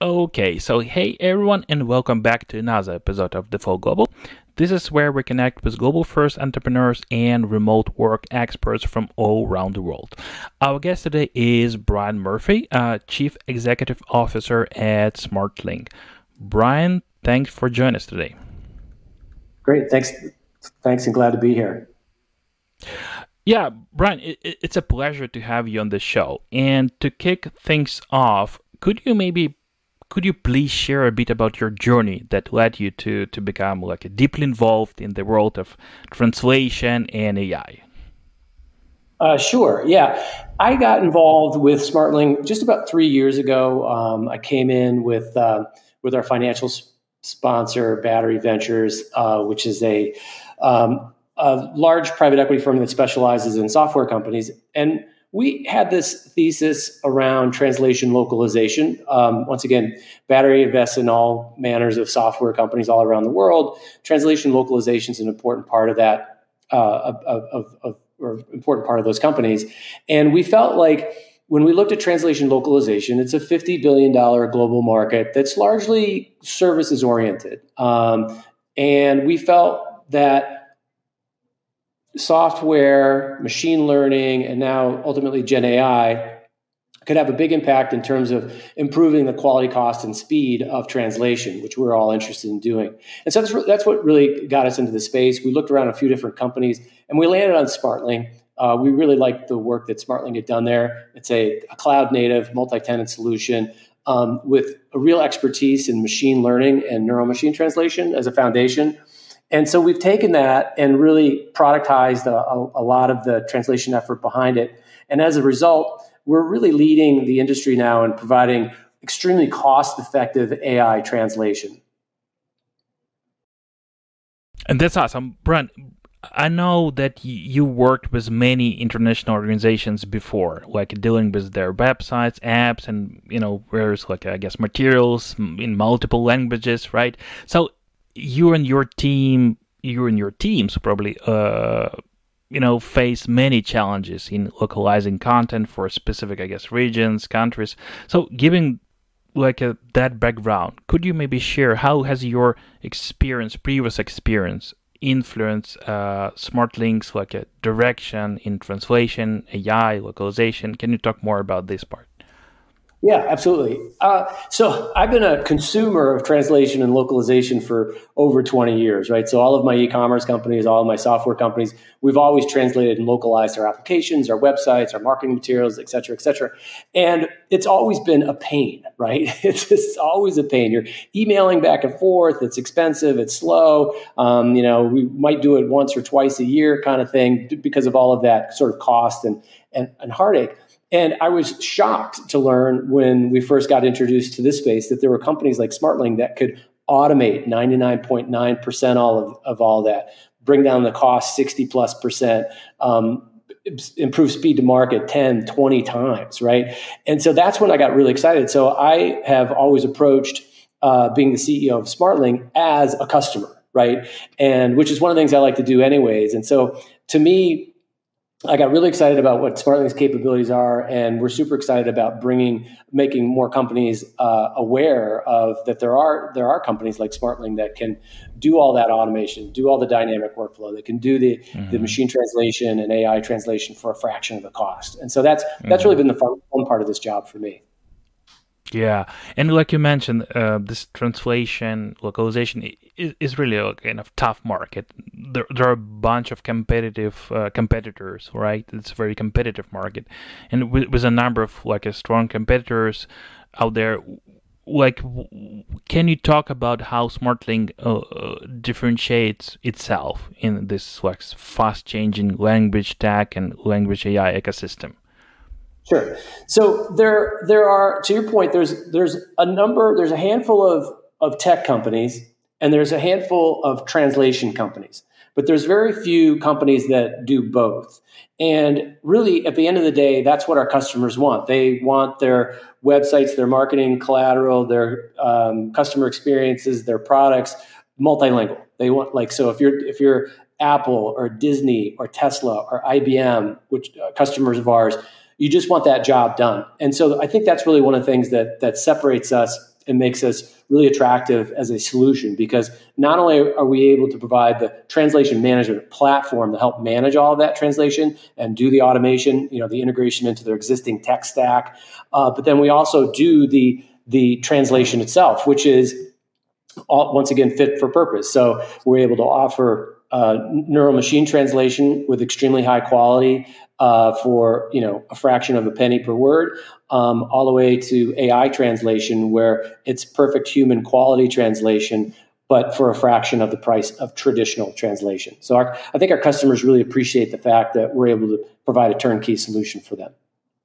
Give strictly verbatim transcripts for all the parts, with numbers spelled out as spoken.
Okay, so hey everyone, and welcome back to another episode of Default Global. This is where we connect with global first entrepreneurs and remote work experts from all around the world. Our guest today is Brian Murphy, uh, Chief Executive Officer at SmartLink. Brian, thanks for joining us today. Great, thanks, thanks, and glad to be here. Yeah, Brian, it, it's a pleasure to have you on the show. And to kick things off, could you maybe Could you please share a bit about your journey that led you to, to become like a deeply involved in the world of translation and A I? Uh, sure. Yeah, I got involved with SmartLink just about three years ago. Um, I came in with uh, with our financial s- sponsor, Battery Ventures, uh, which is a um, a large private equity firm that specializes in software companies, and we had this thesis around translation localization. Um, once again, Battery invests in all manners of software companies all around the world. Translation localization is an important part of that, uh, of, of, of, or important part of those companies. And we felt like when we looked at translation localization, it's a fifty billion dollars global market that's largely services oriented. Um, and we felt that software, machine learning, and now ultimately Gen A I could have a big impact in terms of improving the quality, cost, and speed of translation, which we're all interested in doing. And so that's, that's what really got us into the space. We looked around a few different companies, and we landed on SmartLink. Uh, we really liked the work that SmartLink had done there. It's a, a cloud-native, multi-tenant solution um, with a real expertise in machine learning and neuro-machine translation as a foundation. And so we've taken that and really productized a, a, a lot of the translation effort behind it. And as a result, we're really leading the industry now in providing extremely cost-effective A I translation. And that's awesome. Brian, I know that you worked with many international organizations before, like dealing with their websites, apps, and, you know, there's like, I guess, materials in multiple languages, right? So you and your team, you and your teams probably, uh, you know, face many challenges in localizing content for specific, I guess, regions, countries. So, given like a, that background, could you maybe share how has your experience, previous experience, influenced uh, SmartLink's like a direction in translation, A I, localization? Can you talk more about this part? Yeah, absolutely. Uh, so I've been a consumer of translation and localization for over twenty years, right? So all of my e-commerce companies, all of my software companies, we've always translated and localized our applications, our websites, our marketing materials, et cetera, et cetera. And it's always been a pain, right? It's just always a pain. You're emailing back and forth. It's expensive. It's slow. Um, you know, we might do it once or twice a year kind of thing because of all of that sort of cost and, and, and heartache. And I was shocked to learn when we first got introduced to this space that there were companies like SmartLink that could automate ninety-nine point nine percent all of, of all that, bring down the cost sixty plus percent, um, improve speed to market ten, twenty times, right? And so that's when I got really excited. So I have always approached uh, being the C E O of SmartLink as a customer, right? And which is one of the things I like to do anyways. And so to me, I got really excited about what SmartLink's capabilities are, and we're super excited about bringing, making more companies uh, aware of that there are there are companies like SmartLink that can do all that automation, do all the dynamic workflow, that can do the, mm-hmm. the machine translation and A I translation for a fraction of the cost. And so that's that's mm-hmm. really been the fun, fun part of this job for me. Yeah, and like you mentioned, uh, this translation localization is, is really a kind of tough market. There, there are a bunch of competitive uh, competitors, right? It's a very competitive market, and with, with a number of like a strong competitors out there. Like, can you talk about how SmartLink uh, differentiates itself in this like fast-changing language tech and language A I ecosystem? Sure. So there, there are, to your point, there's there's a number, there's a handful of, of tech companies, and there's a handful of translation companies, but there's very few companies that do both. And really, at the end of the day, that's what our customers want. They want their websites, their marketing collateral, their um, customer experiences, their products multilingual. They want, like, so if you're if you're Apple or Disney or Tesla or I B M, which uh, customers of ours, you just want that job done. And so I think that's really one of the things that that separates us and makes us really attractive as a solution, because not only are we able to provide the translation management platform to help manage all of that translation and do the automation, you know, the integration into their existing tech stack, uh, but then we also do the the translation itself, which is all, once again fit for purpose. So we're able to offer uh, neural machine translation with extremely high quality uh, for you know a fraction of a penny per word, um, all the way to A I translation where it's perfect human quality translation, but for a fraction of the price of traditional translation. So our, I think our customers really appreciate the fact that we're able to provide a turnkey solution for them.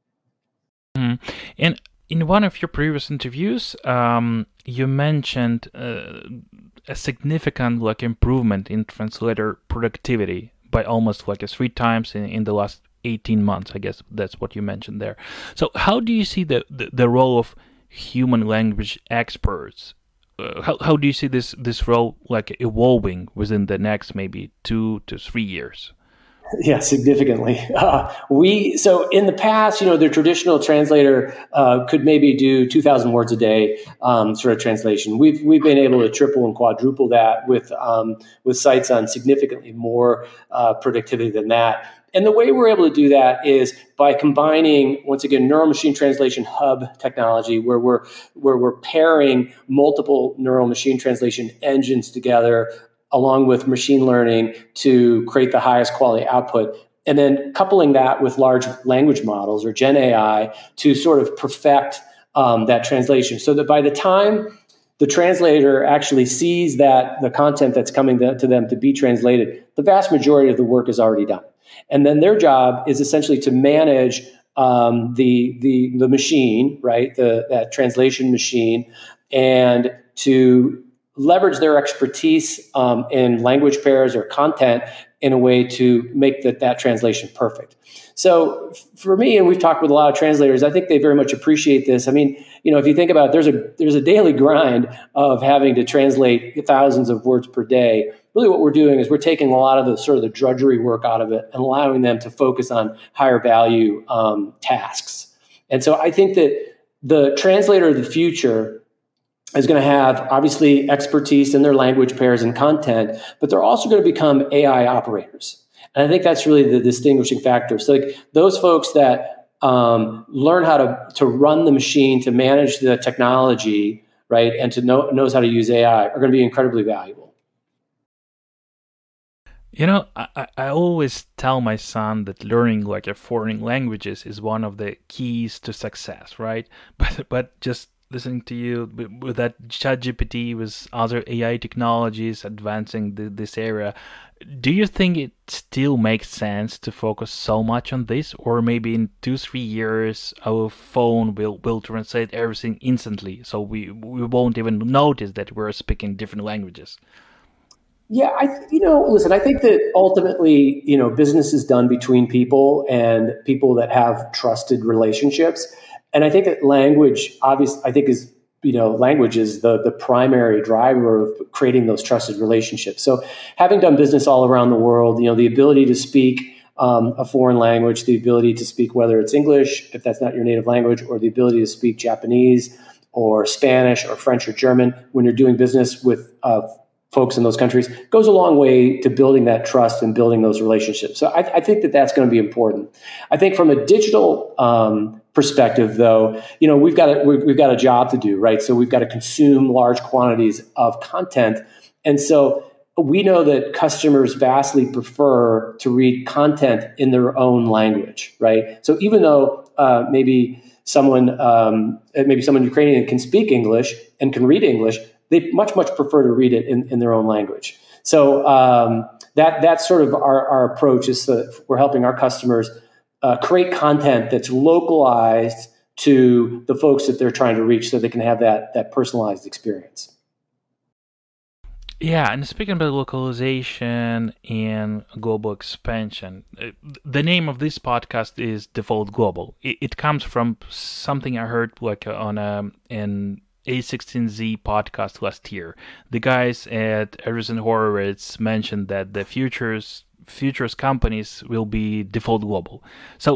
Mm. And in one of your previous interviews, um, you mentioned uh, a significant like improvement in translator productivity by almost like a three times in, in the last eighteen months. I guess that's what you mentioned there. So how do you see the, the, the role of human language experts? Uh, how how do you see this this role like evolving within the next maybe two to three years? Yeah, significantly. Uh, we so in the past, you know, the traditional translator uh, could maybe do two thousand words a day, um, sort of translation. We've we've been able to triple and quadruple that with um, with sites on significantly more uh, productivity than that. And the way we're able to do that is by combining, once again, neural machine translation hub technology, where we're where we're pairing multiple neural machine translation engines together, along with machine learning to create the highest quality output. And then coupling that with large language models or Gen A I to sort of perfect um, that translation, so that by the time the translator actually sees that the content that's coming to them to be translated, the vast majority of the work is already done. And then their job is essentially to manage um, the, the, the machine, right, the, that translation machine, and to leverage their expertise um, in language pairs or content in a way to make that, that translation perfect. So for me, and we've talked with a lot of translators, I think they very much appreciate this. I mean, you know, if you think about it, there's a there's a daily grind of having to translate thousands of words per day. Really what we're doing is we're taking a lot of the sort of the drudgery work out of it and allowing them to focus on higher value um, tasks. And so I think that the translator of the future is going to have obviously expertise in their language pairs and content, but they're also going to become A I operators. And I think that's really the distinguishing factor. So like those folks that um, learn how to, to run the machine, to manage the technology, right, and to know knows how to use A I are going to be incredibly valuable. You know, I, I always tell my son that learning like a foreign languages is one of the keys to success, right? But but just listening to you with that ChatGPT, with other A I technologies advancing the, this area, do you think it still makes sense to focus so much on this? Or maybe in two, three years, our phone will, will translate everything instantly, so we, we won't even notice that we're speaking different languages? Yeah, I you know, listen, I think that ultimately, you know, business is done between people and people that have trusted relationships. And I think that language, obviously, I think is, you know, language is the, the primary driver of creating those trusted relationships. So having done business all around the world, you know, the ability to speak um, a foreign language, the ability to speak, whether it's English, if that's not your native language, or the ability to speak Japanese or Spanish or French or German when you're doing business with uh, folks in those countries, goes a long way to building that trust and building those relationships. So I, I think that that's going to be important. I think from a digital um, perspective, though, you know, we've got a, we've got a job to do, right? So we've got to consume large quantities of content, and so we know that customers vastly prefer to read content in their own language, right? So even though uh, maybe someone um, maybe someone Ukrainian can speak English and can read English, they much, much prefer to read it in, in their own language. So um, that that's sort of our, our approach, is that we're helping our customers uh, create content that's localized to the folks that they're trying to reach, so they can have that that personalized experience. Yeah, and speaking about localization and global expansion, the name of this podcast is Default Global. It, it comes from something I heard like on a in A sixteen Z podcast last year. The guys at Andreessen Horowitz mentioned that the futures futures companies will be default global. So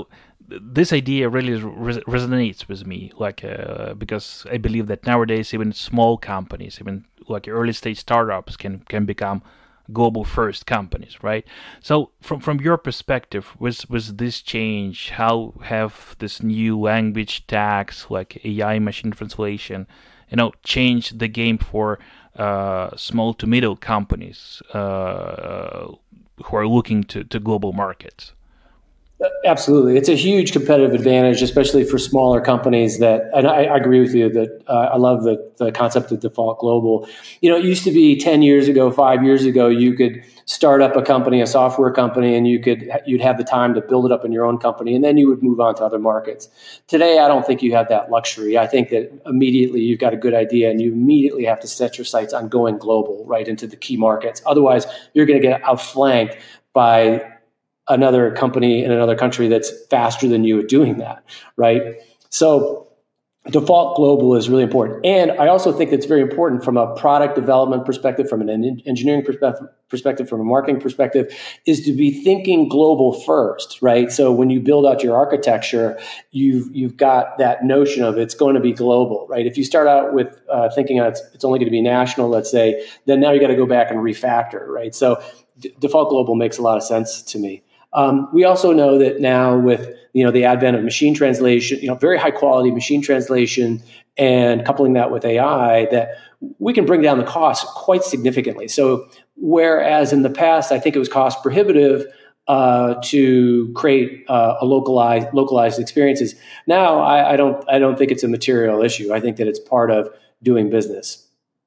this idea really res- resonates with me, like uh, because I believe that nowadays even small companies, even like early stage startups, can can become global first companies, right? So from from your perspective, with with this change, how have this new language tags like A I, machine translation, you know, changed the game for uh, small to middle companies uh, who are looking to, to global markets? Absolutely. It's a huge competitive advantage, especially for smaller companies that, and I, I agree with you that uh, I love the, the concept of default global. You know, it used to be ten years ago, five years ago, you could start up a company, a software company, and you could, you'd have the time to build it up in your own company, and then you would move on to other markets. Today, I don't think you have that luxury. I think that immediately you've got a good idea and you immediately have to set your sights on going global, right, into the key markets. Otherwise, you're going to get outflanked by another company in another country that's faster than you at doing that, right? So default global is really important. And I also think it's very important from a product development perspective, from an engineering perspective, perspective, from a marketing perspective, is to be thinking global first, right? So when you build out your architecture, you've, you've got that notion of it's going to be global, right? If you start out with uh, thinking it's, it's only going to be national, let's say, then now you got to go back and refactor, right? So d- default global makes a lot of sense to me. Um, we also know that now with, you know, the advent of machine translation, you know, very high quality machine translation, and coupling that with A I, that we can bring down the cost quite significantly. So whereas in the past, I think it was cost prohibitive uh, to create uh, a localized localized experiences. Now I, I don't I don't think it's a material issue. I think that it's part of doing business.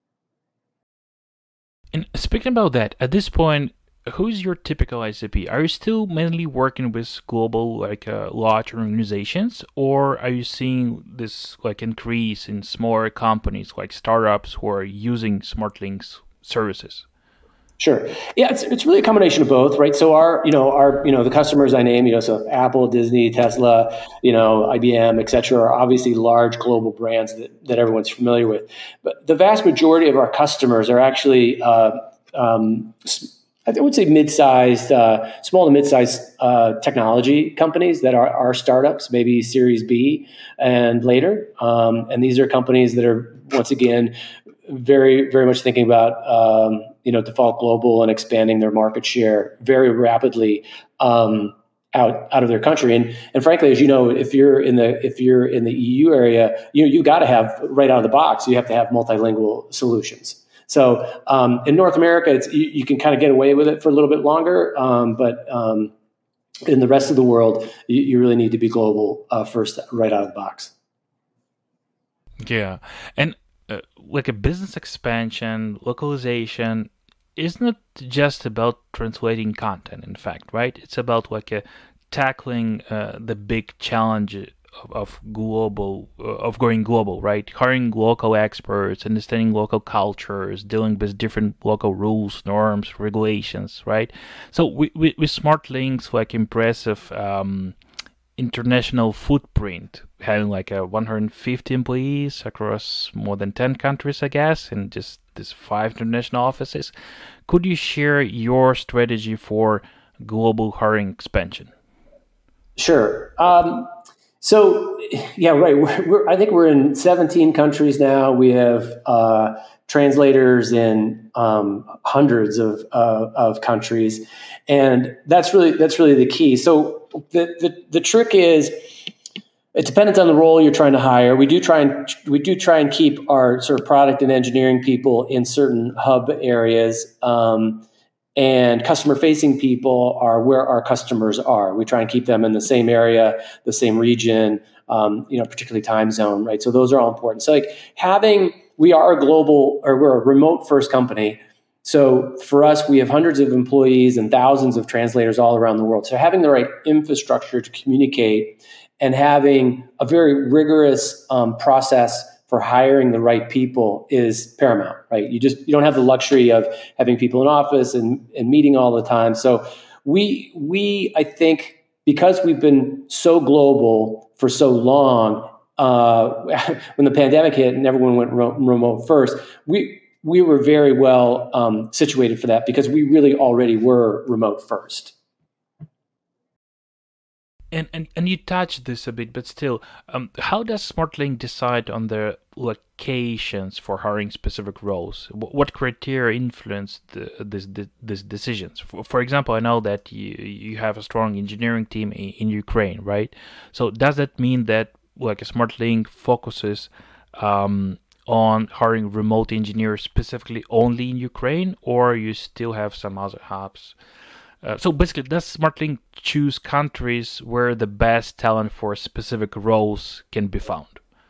And speaking about that, at this point, who's your typical I C P? Are you still mainly working with global, like uh, large organizations, or are you seeing this like increase in smaller companies, like startups, who are using SmartLinx services? Sure. Yeah, it's it's really a combination of both, right? So our, you know, our, you know, the customers I name, you know, so Apple, Disney, Tesla, you know, I B M, et cetera, are obviously large global brands that, that everyone's familiar with. But the vast majority of our customers are actually, uh, um, I would say mid-sized, uh, small to mid-sized uh, technology companies that are, are startups, maybe Series B and later. Um, and these are companies that are, once again, very, very much thinking about um, you know, default global and expanding their market share very rapidly um, out out of their country. And and frankly, as you know, if you're in the if you're in the E U area, you you got to have right out of the box. You have to have multilingual solutions. So um, in North America, it's, you, you can kind of get away with it for a little bit longer, um, but um, in the rest of the world, you, you really need to be global uh, first, right out of the box. Yeah, and uh, like a business expansion, localization, isn't it just about translating content? In fact, right? It's about like a tackling uh, the big challenge of, of global uh, of going global, right? Hiring local experts, understanding local cultures, dealing with different local rules, norms, regulations, right? So with with, with SmartLinx, like impressive um, international footprint, having like a one hundred fifty employees across more than ten countries, I guess, and just these five international offices. Could you share your strategy for global hiring expansion? Sure. Um, so, yeah, right. We're, we're, I think we're in seventeen countries now. We have uh, translators in um, hundreds of uh, of countries, and that's really that's really the key. So the the, the trick is, it depends on the role you're trying to hire. We do try and we do try and keep our sort of product and engineering people in certain hub areas. Um, And customer-facing people are where our customers are. We try and keep them in the same area, the same region, um, you know, particularly time zone, right? So those are all important. So like having, we are a global, or we're a remote-first company. So for us, we have hundreds of employees and thousands of translators all around the world. So having the right infrastructure to communicate and having a very rigorous um, process for hiring the right people is paramount, right? You just, you don't have the luxury of having people in office and, and meeting all the time. So we, we, I think because we've been so global for so long, uh, when the pandemic hit and everyone went ro- remote first, we, we were very well um, situated for that because we really already were remote first. And, and and you touched this a bit, but still, um, how does SmartLink decide on the locations for hiring specific roles? Wh- What criteria influence the, this, this, these decisions? For, for example, I know that you you have a strong engineering team in, in Ukraine, right? So does that mean that like a SmartLink focuses um, on hiring remote engineers specifically only in Ukraine, or you still have some other hubs? Uh, so basically, does SmartLink choose countries where the best talent for specific roles can be found?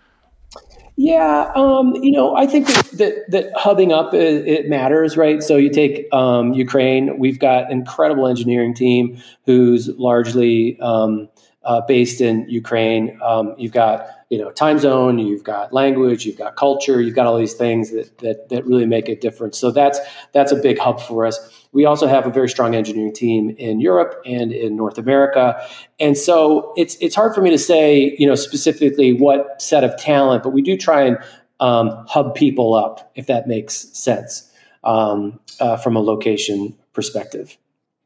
Yeah, um, you know, I think that that, that hubbing up it, it matters, right? So you take um, Ukraine. We've got an incredible engineering team who's largely um, uh, based in Ukraine. Um, you've got you know time zone, you've got language, you've got culture, you've got all these things that that that really make a difference. So that's that's a big hub for us. We also have a very strong engineering team in Europe and in North America. And so it's it's hard for me to say, you know, specifically what set of talent, but we do try and um, hub people up, if that makes sense, um, uh, from a location perspective.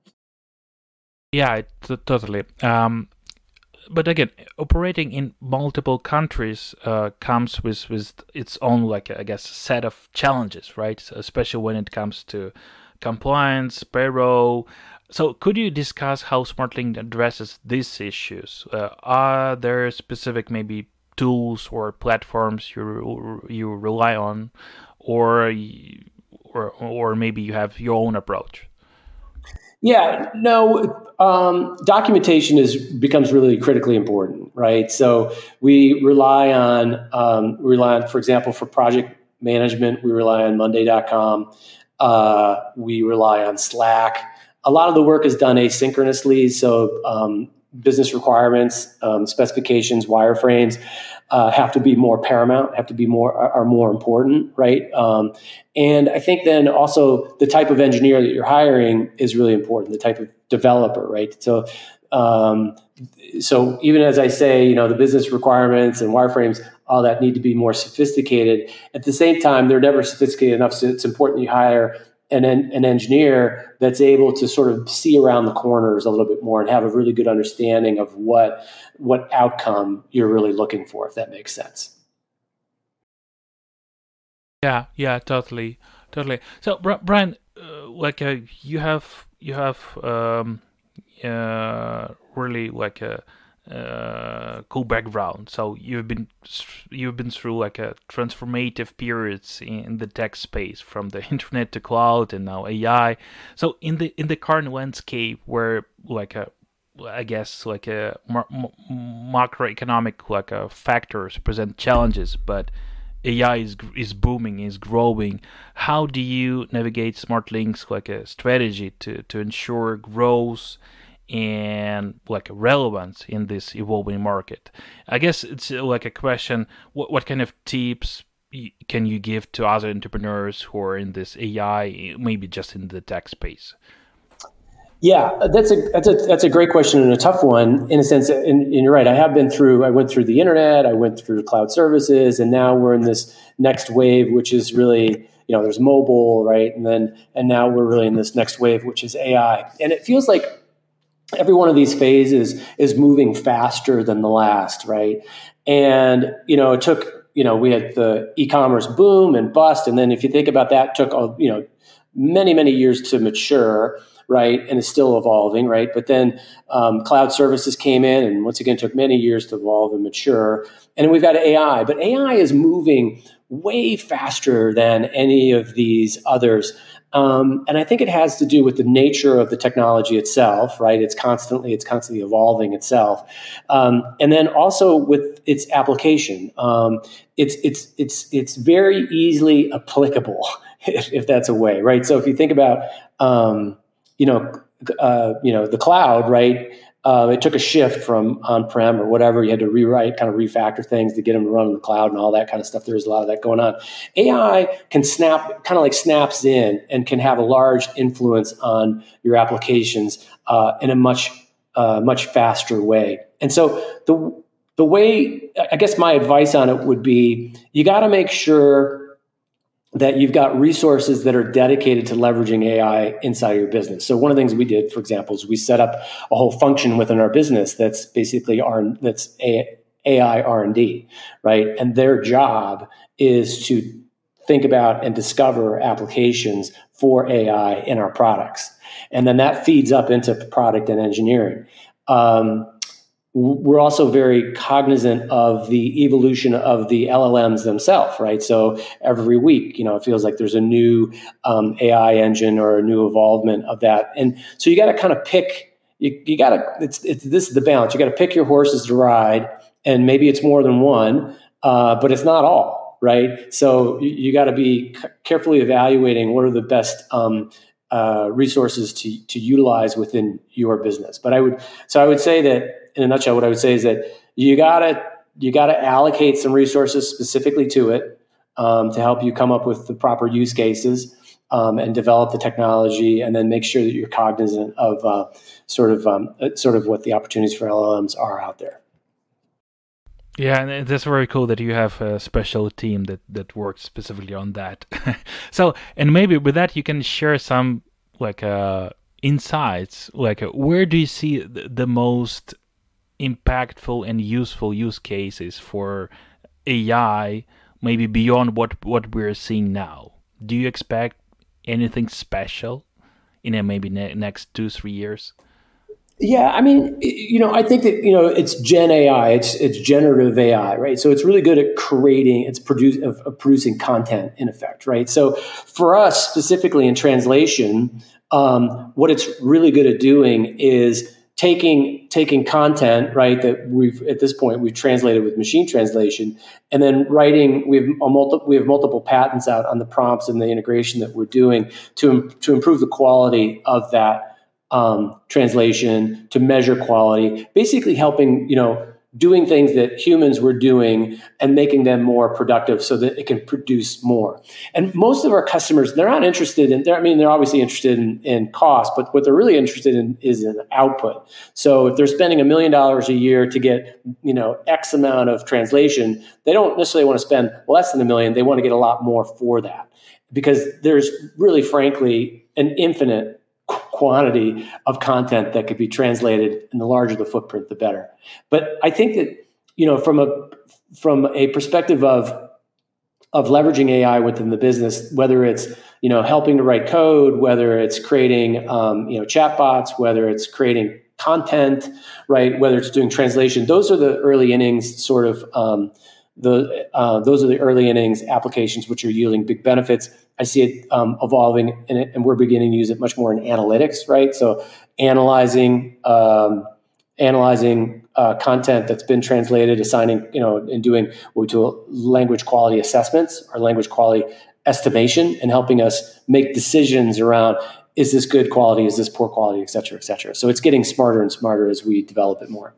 Yeah, t- totally. Um, but again, operating in multiple countries uh, comes with with its own, like I guess, set of challenges, right? So especially when it comes to compliance, payroll. So could you discuss how SmartLink addresses these issues? Uh, are there specific maybe tools or platforms you you rely on, or y- or or maybe you have your own approach? Yeah, no, um, documentation is becomes really critically important, right? So we rely on um, we rely on, for example, for project management, we rely on Monday dot com. Uh, we rely on Slack. A lot of the work is done asynchronously, so um, business requirements, um, specifications, wireframes uh, have to be more paramount, have to be more are, are more important, right? Um, and I think then also the type of engineer that you're hiring is really important, the type of developer, right? So, um, so even as I say, you know, the business requirements and wireframes, all that need to be more sophisticated. At the same time, they're never sophisticated enough. So it's important you hire an, an engineer that's able to sort of see around the corners a little bit more and have a really good understanding of what what outcome you're really looking for, if that makes sense. Yeah, yeah, totally, totally. So, Bri- Brian, uh, like uh, you have you have um, uh, really like a uh, cool background. So you've been you've been through like a transformative periods in the tech space, from the internet to cloud and now A I. So in the in the current landscape, where like a I guess like a mar- macroeconomic like uh, factors present challenges, but A I is is booming, is growing. How do you navigate SmartLink's like a strategy to to ensure growth and like relevance in this evolving market? I guess it's uh, like a question. What what kind of tips y- can you give to other entrepreneurs who are in this A I, maybe just in the tech space? Yeah, that's a that's a that's a great question and a tough one in a sense. And, and you're right. I have been through. I went through the internet. I went through cloud services, and now we're in this next wave, which is really you know there's mobile, right? And then and now we're really in this next wave, which is A I. And it feels like every one of these phases is moving faster than the last, right? And you know, it took you know we had the e-commerce boom and bust, and then if you think about that, it took you know many many years to mature, right? And it's still evolving, right? But then um, cloud services came in, and once again took many years to evolve and mature. And then we've got A I, but A I is moving way faster than any of these others. Um, and I think it has to do with the nature of the technology itself, right? It's constantly it's constantly evolving itself, um, and then also with its application. Um, it's it's it's it's very easily applicable, if, if that's a way, right? So if you think about um, you know uh, you know the cloud, right? Uh, it took a shift from on-prem or whatever. You had to rewrite, kind of refactor things to get them to run in the cloud and all that kind of stuff. There's a lot of that going on. A I can snap, kind of like snaps in and can have a large influence on your applications uh, in a much, uh, much faster way. And so the the way, I guess my advice on it would be, you got to make sure that you've got resources that are dedicated to leveraging A I inside of your business. So one of the things we did, for example, is we set up a whole function within our business that's basically our that's A I R and D, right? And their job is to think about and discover applications for A I in our products. And then that feeds up into product and engineering. Um, We're also very cognizant of the evolution of the L L Ms themselves, right? So every week, you know, it feels like there's a new um, A I engine or a new evolvement of that. And so you got to kind of pick, you, you got to, it's, it's, this is the balance. You got to pick your horses to ride, and maybe it's more than one, uh, but it's not all, right? So you, you got to be c- carefully evaluating what are the best um, uh, resources to, to utilize within your business. But I would, so I would say that, in a nutshell, what I would say is that you gotta you gotta allocate some resources specifically to it um, to help you come up with the proper use cases um, and develop the technology, and then make sure that you're cognizant of uh, sort of um, sort of what the opportunities for L L Ms are out there. Yeah, and that's very cool that you have a special team that that works specifically on that. So, and maybe with that you can share some like uh, insights. Like, uh, where do you see the, the most impactful and useful use cases for A I, maybe beyond what what we're seeing now? Do you expect anything special in a maybe ne- next two three years? Yeah, I mean, you know, I think that, you know, it's Gen A I, it's it's generative A I, right? So it's really good at creating, it's produce, of, of producing content in effect, right? So for us specifically in translation, um, what it's really good at doing is taking taking content, right, that we've at this point we've translated with machine translation, and then writing. We have a multi, we have multiple patents out on the prompts and the integration that we're doing to to improve the quality of that um, translation, to measure quality, basically helping, you know, doing things that humans were doing and making them more productive so that it can produce more. And most of our customers, they're not interested in, I mean, they're obviously interested in, in cost, but what they're really interested in is in output. So if they're spending a million dollars a year to get, you know, X amount of translation, they don't necessarily want to spend less than a million. They want to get a lot more for that, because there's really, frankly, an infinite quantity of content that could be translated, and the larger the footprint, the better. But I think that, you know, from a from a perspective of of leveraging A I within the business, whether it's, you know, helping to write code, whether it's creating um, you know, chatbots, whether it's creating content, right, whether it's doing translation, those are the early innings sort of um, the uh, those are the early innings applications which are yielding big benefits. I see it um, evolving, in it, and we're beginning to use it much more in analytics, right? So analyzing um, analyzing uh, content that's been translated, assigning, you know, and doing what we do language quality assessments or language quality estimation, and helping us make decisions around, is this good quality, is this poor quality, et cetera, et cetera. So it's getting smarter and smarter as we develop it more.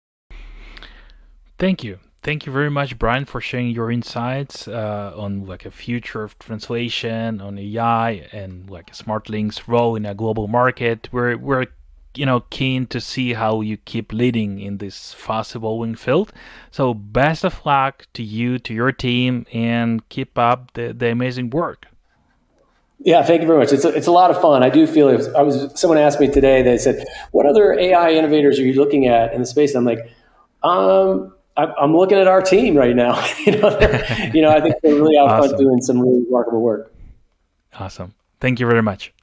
Thank you. Thank you very much, Brian, for sharing your insights uh, on like a future of translation, on A I, and like SmartLink's role in a global market. We're we're you know keen to see how you keep leading in this fast evolving field. So best of luck to you, to your team, and keep up the, the amazing work. Yeah, thank you very much. It's a, it's a lot of fun. I do feel it was, I was someone asked me today. They said, "What other A I innovators are you looking at in the space?" And I'm like, um. I'm looking at our team right now. you know, you know, I think they're really out front awesome. doing some really remarkable work. Awesome. Thank you very much.